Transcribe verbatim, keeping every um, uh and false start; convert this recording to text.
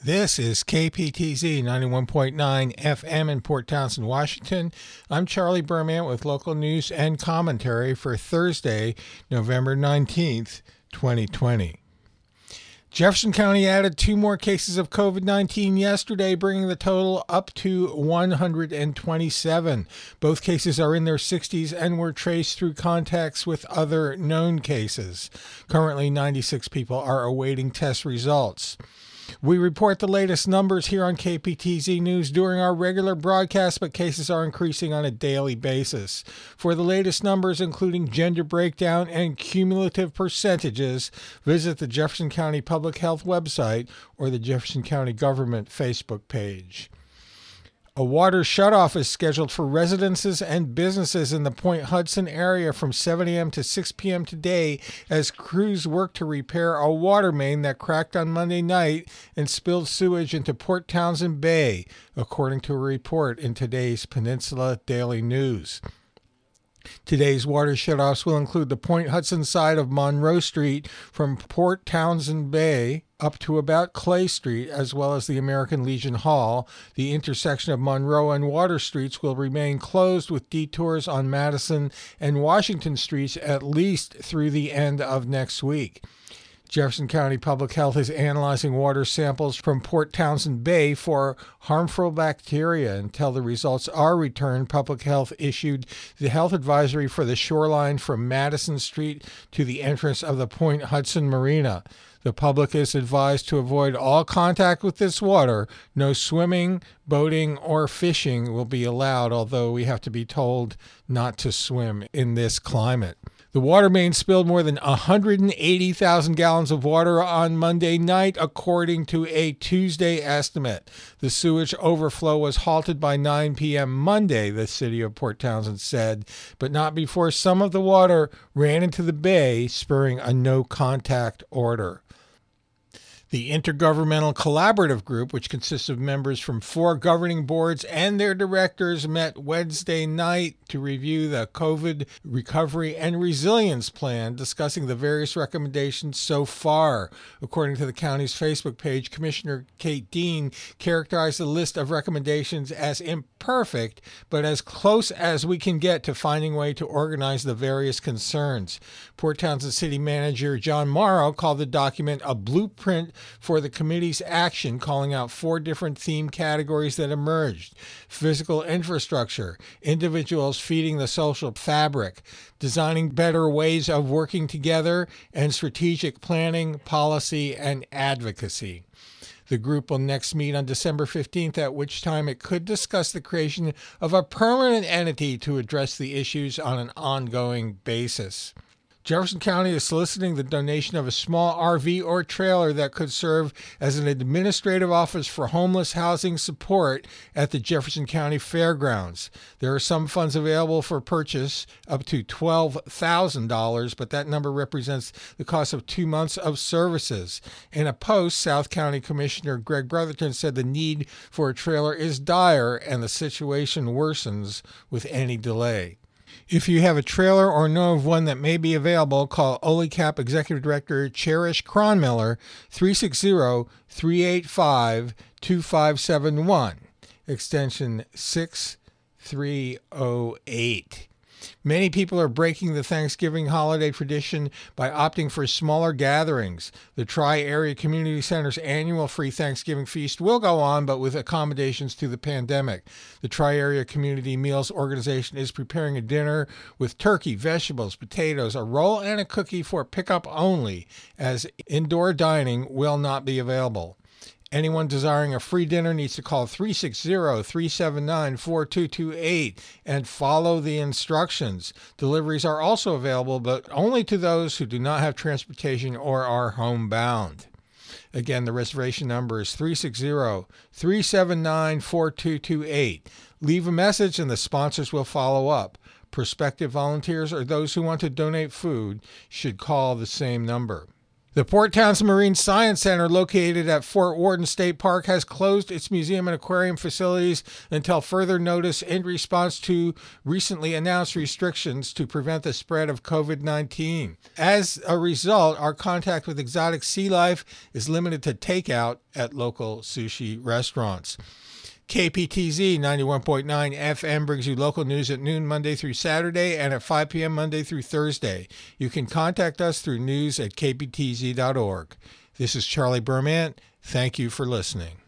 This is K P T Z ninety-one point nine F M in Port Townsend, Washington. I'm Charlie Berman with local news and commentary for Thursday, November nineteenth, twenty twenty. Jefferson County added two more cases of COVID nineteen yesterday, bringing the total up to one hundred twenty-seven. Both cases are in their sixties and were traced through contacts with other known cases. Currently, ninety-six people are awaiting test results. We report the latest numbers here on K P T Z News during our regular broadcast, but cases are increasing on a daily basis. For the latest numbers, including gender breakdown and cumulative percentages, visit the Jefferson County Public Health website or the Jefferson County Government Facebook page. A water shutoff is scheduled for residences and businesses in the Point Hudson area from seven a.m. to six p.m. today as crews work to repair a water main that cracked on Monday night and spilled sewage into Port Townsend Bay, according to a report in today's Peninsula Daily News. Today's water shutoffs will include the Point Hudson side of Monroe Street from Port Townsend Bay up to about Clay Street, as well as the American Legion Hall. The intersection of Monroe and Water Streets will remain closed with detours on Madison and Washington Streets at least through the end of next week. Jefferson County Public Health is analyzing water samples from Port Townsend Bay for harmful bacteria. Until the results are returned, Public Health issued the health advisory for the shoreline from Madison Street to the entrance of the Point Hudson Marina. The public is advised to avoid all contact with this water. No swimming, boating, or fishing will be allowed, although we have to be told not to swim in this climate. The water main spilled more than one hundred eighty thousand gallons of water on Monday night, according to a Tuesday estimate. The sewage overflow was halted by nine p.m. Monday, the city of Port Townsend said, but not before some of the water ran into the bay, spurring a no-contact order. The Intergovernmental Collaborative Group, which consists of members from four governing boards and their directors, met Wednesday night to review the COVID Recovery and Resilience Plan, discussing the various recommendations so far. According to the county's Facebook page, Commissioner Kate Dean characterized the list of recommendations as imperfect, but as close as we can get to finding a way to organize the various concerns. Port Townsend City Manager John Morrow called the document a blueprint for the committee's action, calling out four different theme categories that emerged: physical infrastructure, individuals feeding the social fabric, designing better ways of working together, and strategic planning, policy, and advocacy. The group will next meet on December fifteenth, at which time it could discuss the creation of a permanent entity to address the issues on an ongoing basis. Jefferson County is soliciting the donation of a small R V or trailer that could serve as an administrative office for homeless housing support at the Jefferson County Fairgrounds. There are some funds available for purchase, up to twelve thousand dollars, but that number represents the cost of two months of services. In a post, South County Commissioner Greg Brotherton said the need for a trailer is dire and the situation worsens with any delay. If you have a trailer or know of one that may be available, call OLECAP Executive Director Cherish Cronmiller, three six zero, three eight five, two five seven one, extension six three zero eight. Many people are breaking the Thanksgiving holiday tradition by opting for smaller gatherings. The Tri-Area Community Center's annual free Thanksgiving feast will go on, but with accommodations to the pandemic. The Tri-Area Community Meals Organization is preparing a dinner with turkey, vegetables, potatoes, a roll, and a cookie for pickup only, as indoor dining will not be available. Anyone desiring a free dinner needs to call three six zero, three seven nine, four two two eight and follow the instructions. Deliveries are also available, but only to those who do not have transportation or are homebound. Again, the reservation number is three six zero, three seven nine, four two two eight. Leave a message and the sponsors will follow up. Prospective volunteers or those who want to donate food should call the same number. The Port Townsend Marine Science Center, located at Fort Worden State Park, has closed its museum and aquarium facilities until further notice in response to recently announced restrictions to prevent the spread of covid nineteen. As a result, our contact with exotic sea life is limited to takeout at local sushi restaurants. K P T Z ninety-one point nine F M brings you local news at noon Monday through Saturday and at five p.m. Monday through Thursday. You can contact us through news at k p t z dot org. This is Charlie Berman. Thank you for listening.